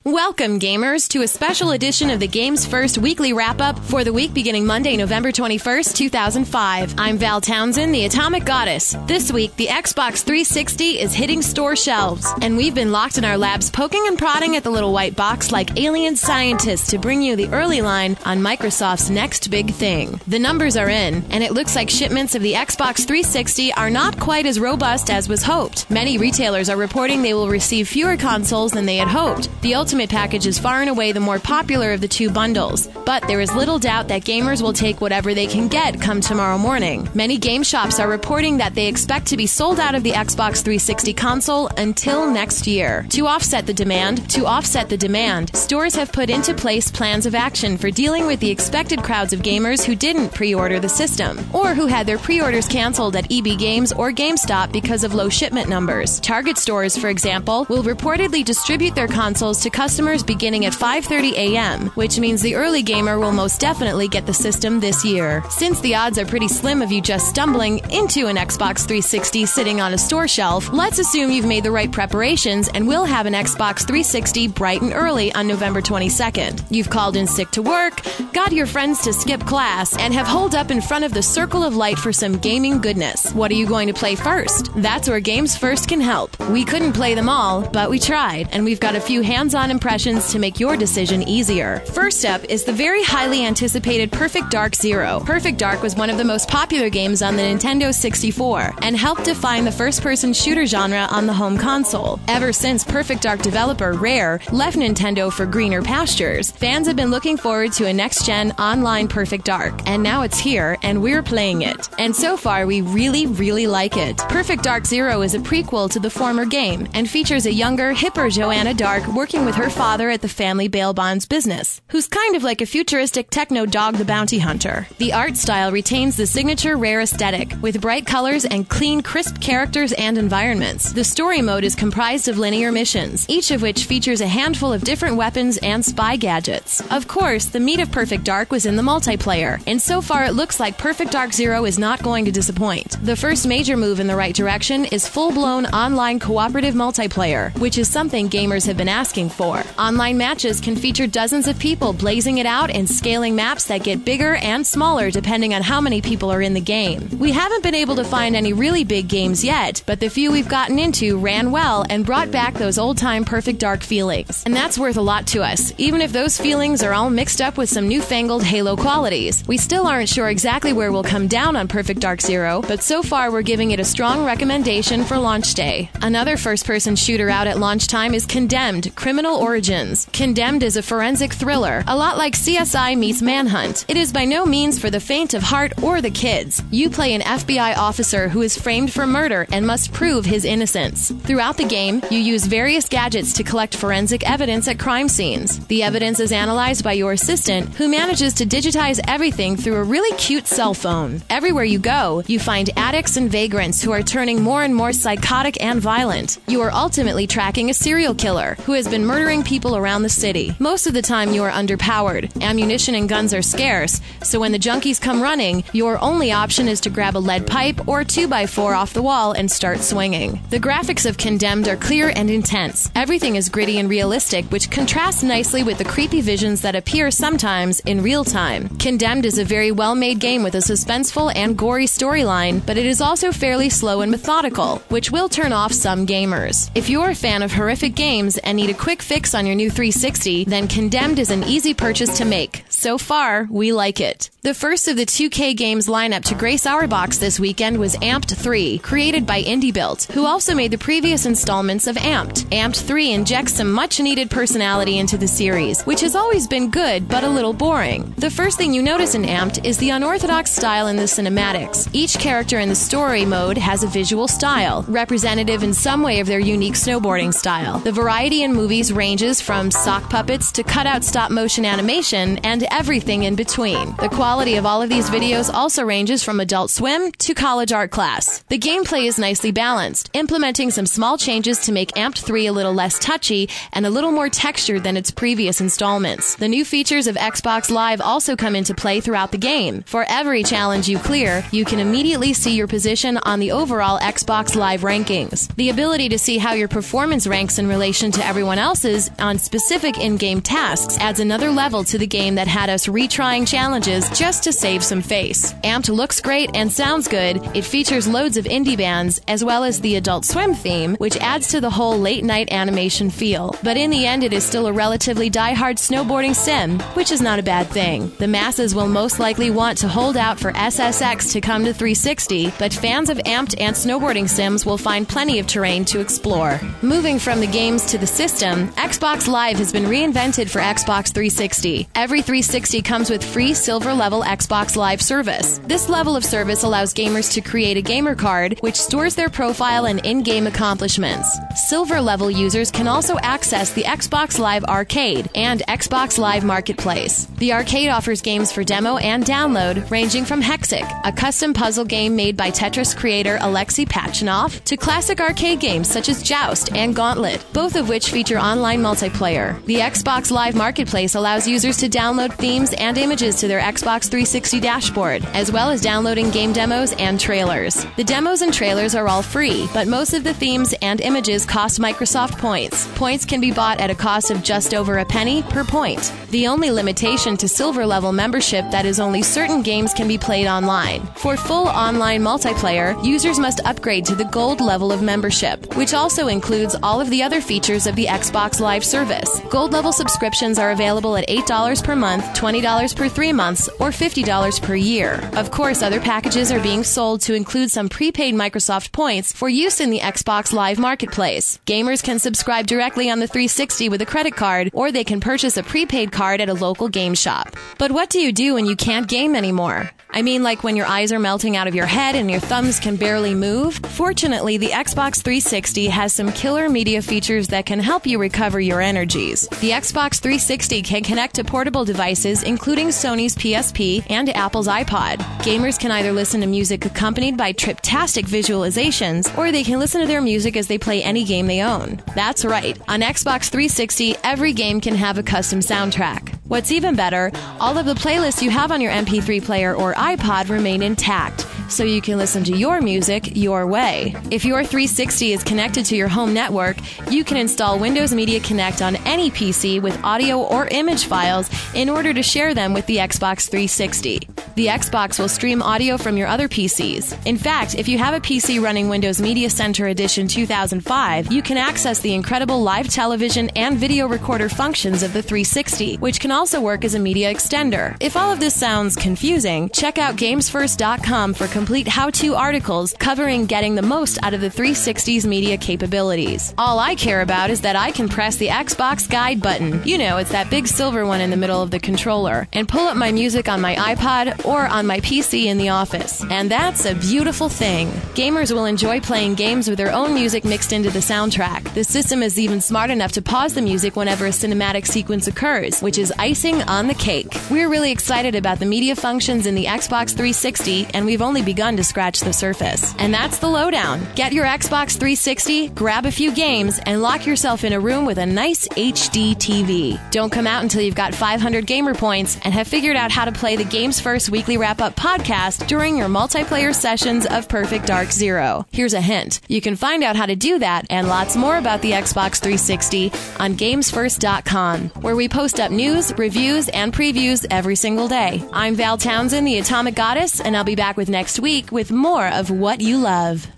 Welcome, gamers, to a special edition of the Games First weekly wrap-up for the week beginning Monday, November 21st, 2005. I'm Val Townsend, the Atomic Goddess. This week, the Xbox 360 is hitting store shelves, and we've been locked in our labs poking and prodding at the little white box like alien scientists to bring you the early line on Microsoft's next big thing. The numbers are in, and it looks like shipments of the Xbox 360 are not quite as robust as was hoped. Many retailers are reporting they will receive fewer consoles than they had hoped. The Ultimate package is far and away the more popular of the two bundles, but there is little doubt that gamers will take whatever they can get come tomorrow morning. Many game shops are reporting that they expect to be sold out of the Xbox 360 console until next year. To offset the demand, stores have put into place plans of action for dealing with the expected crowds of gamers who didn't pre-order the system, or who had their pre-orders canceled at EB Games or GameStop because of low shipment numbers. Target stores, for example, will reportedly distribute their consoles to customers beginning at 5:30 a.m., which means the early gamer will most definitely get the system this year. Since the odds are pretty slim of you just stumbling into an Xbox 360 sitting on a store shelf, let's assume you've made the right preparations and will have an Xbox 360 bright and early on November 22nd. You've called in sick to work, got your friends to skip class, and have holed up in front of the circle of light for some gaming goodness. What are you going to play first? That's where Games First can help. We couldn't play them all, but we tried, and we've got a few hands-on impressions to make your decision easier. First up is the very highly anticipated Perfect Dark Zero. Perfect Dark was one of the most popular games on the Nintendo 64 and helped define the first-person shooter genre on the home console. Ever since Perfect Dark developer Rare left Nintendo for greener pastures, fans have been looking forward to a next-gen online Perfect Dark, and now it's here and we're playing it. And so far, we really like it. Perfect Dark Zero is a prequel to the former game and features a younger, hipper Joanna Dark working with her father at the family bail bonds business, who's kind of like a futuristic techno Dog the Bounty Hunter. The art style retains the signature Rare aesthetic, with bright colors and clean, crisp characters and environments. The story mode is comprised of linear missions, each of which features a handful of different weapons and spy gadgets. Of course, the meat of Perfect Dark was in the multiplayer, and so far it looks like Perfect Dark Zero is not going to disappoint. The first major move in the right direction is full-blown online cooperative multiplayer, which is something gamers have been asking for. Online matches can feature dozens of people blazing it out and scaling maps that get bigger and smaller depending on how many people are in the game. We haven't been able to find any really big games yet, but the few we've gotten into ran well and brought back those old-time Perfect Dark feelings. And that's worth a lot to us, even if those feelings are all mixed up with some newfangled Halo qualities. We still aren't sure exactly where we'll come down on Perfect Dark Zero, but so far we're giving it a strong recommendation for launch day. Another first-person shooter out at launch time is Condemned: Criminal Origins. Condemned is a forensic thriller, a lot like CSI meets Manhunt. It is by no means for the faint of heart or the kids. You play an FBI officer who is framed for murder and must prove his innocence. Throughout the game, you use various gadgets to collect forensic evidence at crime scenes. The evidence is analyzed by your assistant, who manages to digitize everything through a really cute cell phone. Everywhere you go, you find addicts and vagrants who are turning more and more psychotic and violent. You are ultimately tracking a serial killer who has been murdering people around the city. Most of the time you are underpowered. Ammunition and guns are scarce, so when the junkies come running, your only option is to grab a lead pipe or 2x4 off the wall and start swinging. The graphics of Condemned are clear and intense. Everything is gritty and realistic, which contrasts nicely with the creepy visions that appear sometimes in real time. Condemned is a very well-made game with a suspenseful and gory storyline, but it is also fairly slow and methodical, which will turn off some gamers. If you're a fan of horrific games and need a quick fix on your new 360, then Condemned is an easy purchase to make. So far, we like it. The first of the 2K games lineup to grace our box this weekend was Amped 3, created by IndieBuilt, who also made the previous installments of Amped. Amped 3 injects some much-needed personality into the series, which has always been good, but a little boring. The first thing you notice in Amped is the unorthodox style in the cinematics. Each character in the story mode has a visual style, representative in some way of their unique snowboarding style. The variety in movies ranges from sock puppets to cutout stop-motion animation and everything in between. The quality of all of these videos also ranges from Adult Swim to college art class. The gameplay is nicely balanced, implementing some small changes to make Amped 3 a little less touchy and a little more textured than its previous installments. The new features of Xbox Live also come into play throughout the game. For every challenge you clear, you can immediately see your position on the overall Xbox Live rankings. The ability to see how your performance ranks in relation to everyone else's emphasis on specific in-game tasks adds another level to the game that had us retrying challenges just to save some face. Amped looks great and sounds good. It features loads of indie bands, as well as the Adult Swim theme, which adds to the whole late-night animation feel. But in the end, it is still a relatively die-hard snowboarding sim, which is not a bad thing. The masses will most likely want to hold out for SSX to come to 360, but fans of amped and snowboarding sims will find plenty of terrain to explore. Moving from the games to the system, Xbox Live has been reinvented for Xbox 360. Every 360 comes with free silver-level Xbox Live service. This level of service allows gamers to create a gamer card, which stores their profile and in-game accomplishments. Silver-level users can also access the Xbox Live Arcade and Xbox Live Marketplace. The arcade offers games for demo and download, ranging from Hexic, a custom puzzle game made by Tetris creator Alexei Pachinoff, to classic arcade games such as Joust and Gauntlet, both of which feature online multiplayer. The Xbox Live Marketplace allows users to download themes and images to their Xbox 360 dashboard, as well as downloading game demos and trailers. The demos and trailers are all free, but most of the themes and images cost Microsoft points. Points can be bought at a cost of just over a penny per point. The only limitation to silver level membership that is only certain games can be played online. For full online multiplayer, users must upgrade to the gold level of membership, which also includes all of the other features of the Xbox Live service. Gold level subscriptions are available at $8 per month, $20 per 3 months, or $50 per year. Of course, other packages are being sold to include some prepaid Microsoft points for use in the Xbox Live Marketplace. Gamers can subscribe directly on the 360 with a credit card, or they can purchase a prepaid card at a local game shop. But what do you do when you can't game anymore? I mean, like when your eyes are melting out of your head and your thumbs can barely move? Fortunately, the Xbox 360 has some killer media features that can help you recover your energies. The Xbox 360 can connect to portable devices, including Sony's PSP and Apple's iPod. Gamers can either listen to music accompanied by triptastic visualizations, or they can listen to their music as they play any game they own. That's right. On Xbox 360, every game can have a custom soundtrack. What's even better, all of the playlists you have on your MP3 player or iPod remain intact, so you can listen to your music your way. If your 360 is connected to your home network, you can install Windows Media Connect on any PC with audio or image files in order to share them with the Xbox 360. The Xbox will stream audio from your other PCs. In fact, if you have a PC running Windows Media Center Edition 2005, you can access the incredible live television and video recorder functions of the 360, which can also work as a media extender. If all of this sounds confusing, check out GamesFirst.com for complete how-to articles covering getting the most out of the 360's media capabilities. All I care about is that I can press the Xbox Guide button. You know, it's that big silver one in the middle of the controller, and pull up my music on my iPod or on my PC in the office. And that's a beautiful thing. Gamers will enjoy playing games with their own music mixed into the soundtrack. The system is even smart enough to pause the music whenever a cinematic sequence occurs, which is icing on the cake. We're really excited about the media functions in the Xbox 360, and we've only begun to scratch the surface. And that's the lowdown. Get your Xbox 360, grab a few games, and lock yourself in a room with a nice HD TV. Don't come out until you've got 500 gamer points and have figured out how to play the Games First Weekly Wrap-Up podcast during your multiplayer sessions of Perfect Dark Zero. Here's a hint. You can find out how to do that and lots more about the Xbox 360 on GamesFirst.com, where we post up news, reviews, and previews every single day. I'm Val Townsend, the Atomic Goddess, and I'll be back with next week with more of what you love.